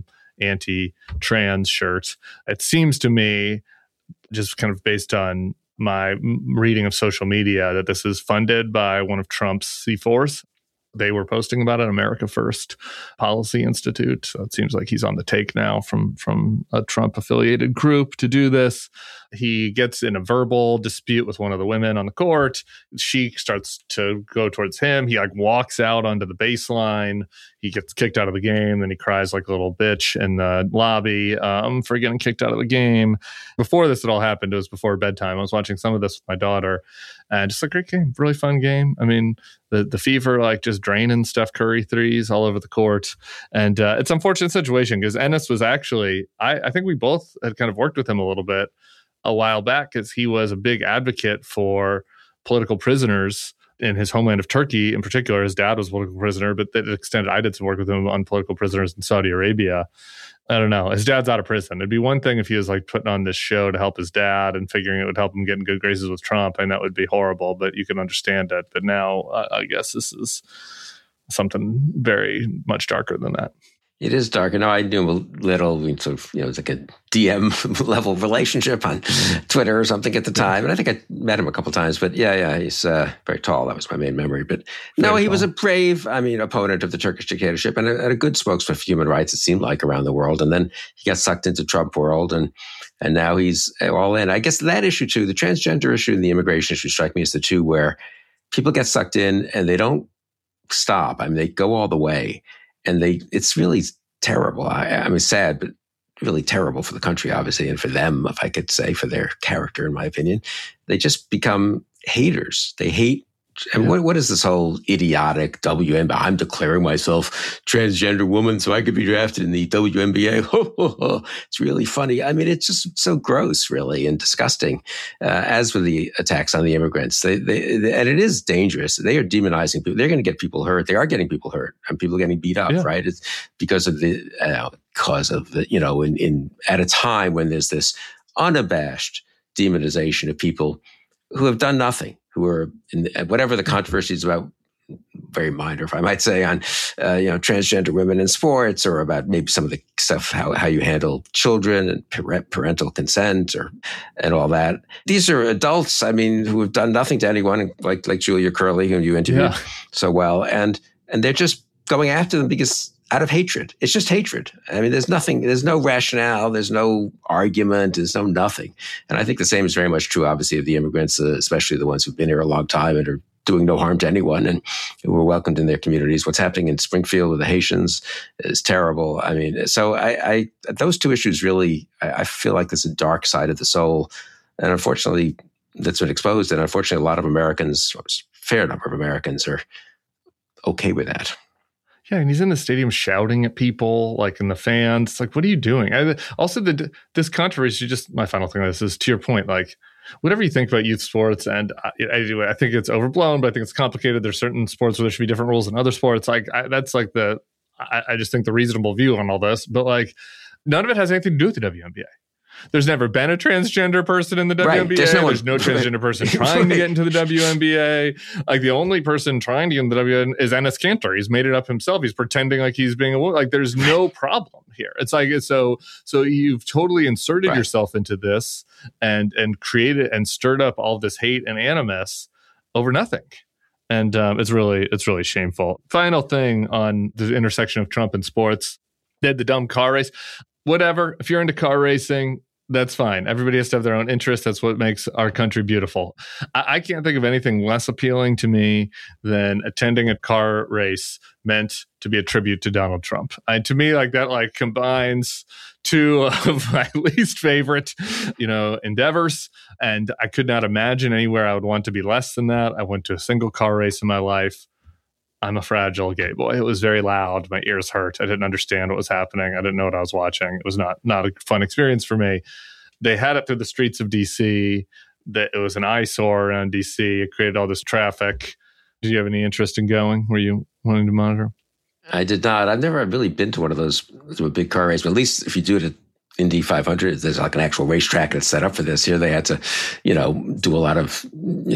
anti-trans shirt. It seems to me, just kind of based on my reading of social media, that this is funded by one of Trump's C4s. They were posting about it, America First Policy Institute. So it seems like he's on the take now from a Trump-affiliated group to do this. He gets in a verbal dispute with one of the women on the court. She starts to go towards him. He walks out onto the baseline. He gets kicked out of the game. Then he cries like a little bitch in the lobby for getting kicked out of the game. Before this had all happened, it was before bedtime. I was watching some of this with my daughter. And just a great game, really fun game. I mean, the Fever just draining Steph Curry threes all over the court. And it's an unfortunate situation because Enes was actually, I think we both had kind of worked with him a little bit a while back, because he was a big advocate for political prisoners in his homeland of Turkey. In particular, his dad was a political prisoner, but to the extent I did some work with him on political prisoners in Saudi Arabia. I don't know. His dad's out of prison. It'd be one thing if he was putting on this show to help his dad and figuring it would help him get in good graces with Trump, and that would be horrible, but you can understand it. But now I guess this is something very much darker than that. It is dark. I knew him a little, it's like a DM level relationship on Twitter or something at the time. And I think I met him a couple of times, but yeah, he's very tall. That was my main memory. But no, he was a brave, opponent of the Turkish dictatorship and a good spokesman for human rights, it seemed like, around the world. And then he got sucked into Trump world and now he's all in. I guess that issue too, the transgender issue and the immigration issue strike me as the two where people get sucked in and they don't stop. They go all the way. And it's really terrible. Sad, but really terrible for the country, obviously, and for them, if I could say, for their character, in my opinion. They just become haters. They hate And what is this whole idiotic WNBA? I'm declaring myself transgender woman so I could be drafted in the WNBA. It's really funny. I mean, it's just so gross, really, and disgusting. As with the attacks on the immigrants, they and it is dangerous. They are demonizing people. They're going to get people hurt. They are getting people hurt, and people are getting beat up. Right? It's because of the at a time when there's this unabashed demonization of people who have done nothing, who are in whatever the controversies about, very minor, if I might say, on transgender women in sports, or about maybe some of the stuff how you handle children and parental consent and all that. These are adults, I mean, who have done nothing to anyone, like Julia Curley, whom you interviewed so well, and they're just going after them because out of hatred. It's just hatred. I mean, there's no rationale, there's no argument, there's no nothing. And I think the same is very much true, obviously, of the immigrants, especially the ones who've been here a long time and are doing no harm to anyone and who were welcomed in their communities. What's happening in Springfield with the Haitians is terrible. I mean, so I those two issues really, I feel like there's a dark side of the soul. And unfortunately, that's been exposed. And unfortunately, a lot of Americans, or a fair number of Americans, are okay with that. Yeah, and he's in the stadium shouting at people, like in the fans. It's like, what are you doing? Also, this controversy, just my final thing on this is, to your point, like, whatever you think about youth sports, and I think it's overblown, but I think it's complicated. There's certain sports where there should be different rules than other sports. Like, that's like I just think the reasonable view on all this. But like, none of it has anything to do with the WNBA. There's never been a transgender person in the WNBA. Right. There's no transgender person trying to get into the WNBA. Like, the only person trying to get into the WNBA is Enes Kanter. He's made it up himself. He's pretending like he's being a woman. Like, there's no problem here. It's like, so you've totally inserted yourself into this and created and stirred up all this hate and animus over nothing. And it's really shameful. Final thing on the intersection of Trump and sports. They had the dumb car race. Whatever. If you're into car racing, that's fine. Everybody has to have their own interests. That's what makes our country beautiful. I can't think of anything less appealing to me than attending a car race meant to be a tribute to Donald Trump. To me, like, that like combines two of my least favorite, endeavors. And I could not imagine anywhere I would want to be less than that. I went to a single car race in my life. I'm a fragile gay boy. It was very loud. My ears hurt. I didn't understand what was happening. I didn't know what I was watching. It was not a fun experience for me. They had it through the streets of D.C. That it was an eyesore around D.C. It created all this traffic. Did you have any interest in going? Were you wanting to monitor? I did not. I've never really been to one of those, to a big car race. But at least if you do it at Indy 500, there's like an actual racetrack that's set up for this. Here they had to, do a lot of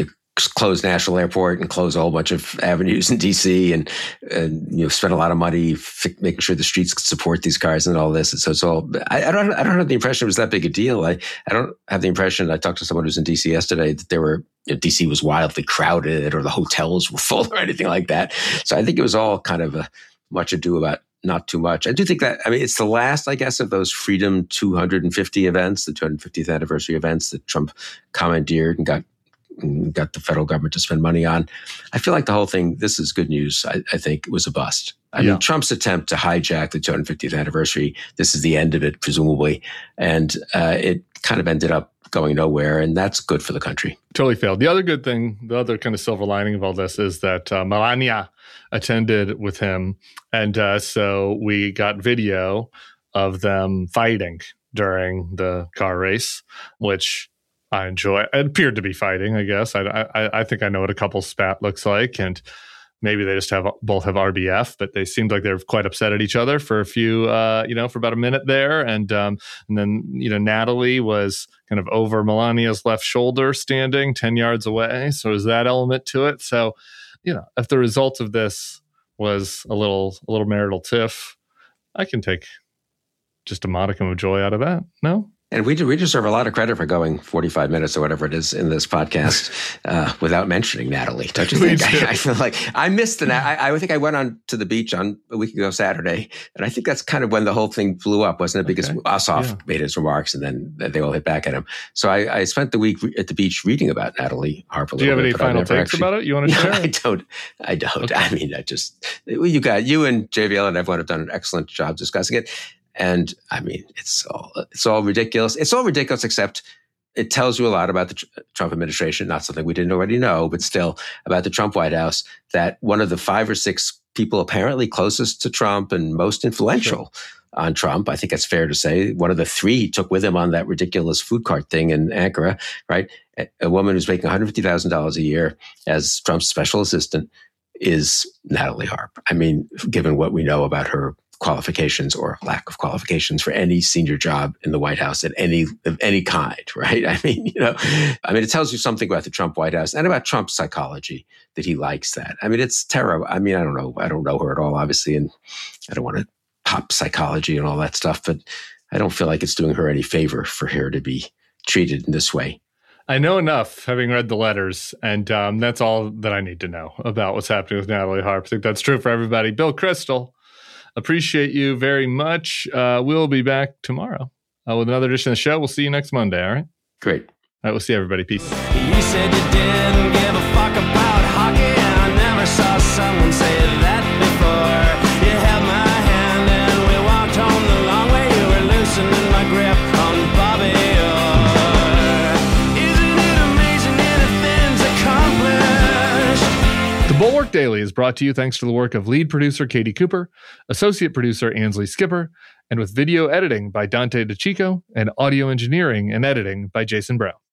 close National Airport and close a whole bunch of avenues in DC and spend a lot of money making sure the streets could support these cars and all this. And so it's all, I don't have the impression it was that big a deal. I don't have the impression, I talked to someone who's in DC yesterday, that there were, DC was wildly crowded or the hotels were full or anything like that. So I think it was all kind of a much ado about not too much. I do think that, it's the last, I guess, of those Freedom 250 events, the 250th anniversary events that Trump commandeered and got the federal government to spend money on. I feel like the whole thing, this is good news, I think, was a bust. I mean, Trump's attempt to hijack the 250th anniversary, this is the end of it, presumably. And it kind of ended up going nowhere, and that's good for the country. Totally failed. The other good thing, the other kind of silver lining of all this is that Melania attended with him. And so we got video of them fighting during the car race, which I enjoy. It appeared to be fighting, I guess. I think I know what a couple spat looks like, and maybe they just both have RBF, but they seemed like they're quite upset at each other for a few, for about a minute there, and then Natalie was kind of over Melania's left shoulder, standing 10 yards away. So there's that element to it. So if the result of this was a little marital tiff, I can take just a modicum of joy out of that. No. And we deserve a lot of credit for going 45 minutes or whatever it is in this podcast without mentioning Natalie. Don't you think? I feel like I missed I think I went on to the beach on a week ago Saturday, and I think that's kind of when the whole thing blew up, wasn't it? Because Ossoff made his remarks, and then they all hit back at him. So I spent the week at the beach reading about Natalie Harper. Do you have any final takes about it you want to share? I don't. Okay. I mean, you and JVL and everyone have done an excellent job discussing it. And it's all ridiculous. It's all ridiculous, except it tells you a lot about the Trump administration, not something we didn't already know, but still about the Trump White House, that one of the 5 or 6 people apparently closest to Trump and most influential on Trump, I think that's fair to say, one of the 3 he took with him on that ridiculous food cart thing in Ankara, right? A woman who's making $150,000 a year as Trump's special assistant is Natalie Harp. I mean, given what we know about her qualifications or lack of qualifications for any senior job in the White House of any kind, right? I mean, it tells you something about the Trump White House and about Trump's psychology that he likes that. I mean, it's terrible. I mean, I don't know her at all, obviously, and I don't want to pop psychology and all that stuff, but I don't feel like it's doing her any favor for her to be treated in this way. I know enough, having read the letters, and that's all that I need to know about what's happening with Natalie Harp. I think that's true for everybody. Bill Kristol, appreciate you very much. We'll be back tomorrow with another edition of the show. We'll see you next Monday, all right? Great. All right, we'll see everybody. Peace. You said you didn't give a fuck about hockey. I never saw someone say that before. You held my hand and we walked home the long way. You were loosening my grip on Bobby Orr. Isn't it amazing anything's accomplished? The Bulwark Daily is brought to you thanks to the work of lead producer Katie Cooper, associate producer Ansley Skipper, and with video editing by Dante DeChico and audio engineering and editing by Jason Brown.